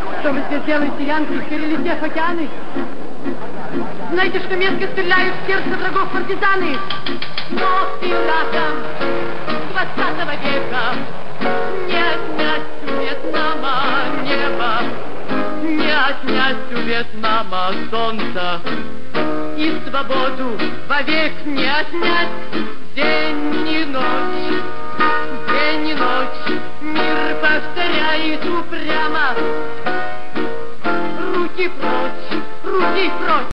Что вы здесь делаете, янки, перелетев океаны? Знаете, что метко стреляют в сердце врагов партизаны? Но пиратам 20 века не отнять у Вьетнама небо, не отнять у Вьетнама солнца, и свободу вовек не отнять. День и ночь, мир повторяет упрямо